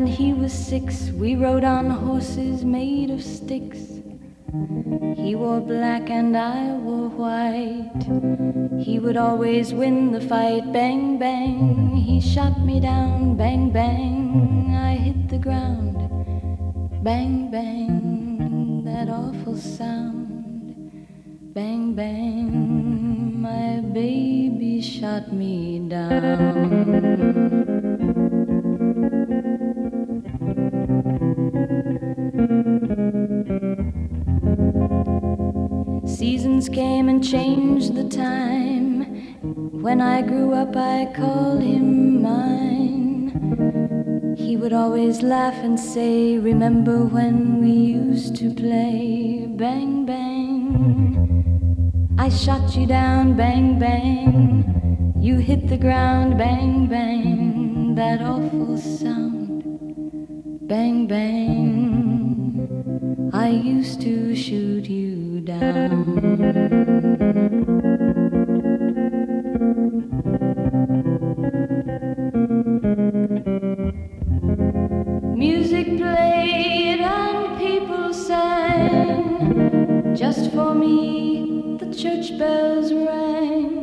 and he was 6. We rode on horses made of sticks. He wore black and I wore white. He would always win the fight. Bang, bang, he shot me down. Bang, bang, I hit the ground. Bang, bang, that awful sound. Bang, bang, my baby shot me down. Seasons came and changed the time. When I grew up I called him mine. He would always laugh and say, remember when we used to play? Bang, bang, I shot you down. Bang, bang, you hit the ground. Bang, bang, that awful sound. Bang, bang, I used to shoot you down. Music played and people sang. Just for me the church bells rang.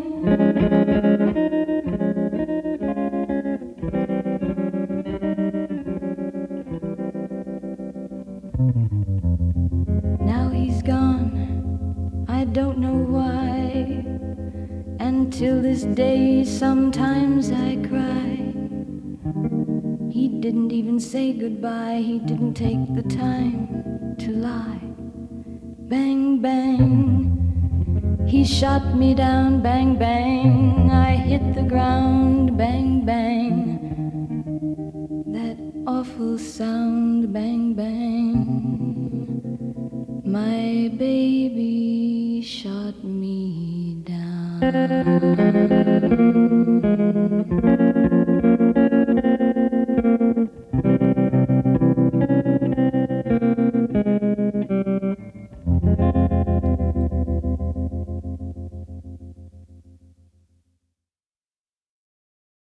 Now he's gone, I don't know why. And till this day sometimes I cry. He didn't even say goodbye. He didn't take the time to lie. Bang, bang, he shot me down. Bang, bang, I hit the ground. Bang, bang, that awful sound. Bang, bang, my baby shot me down.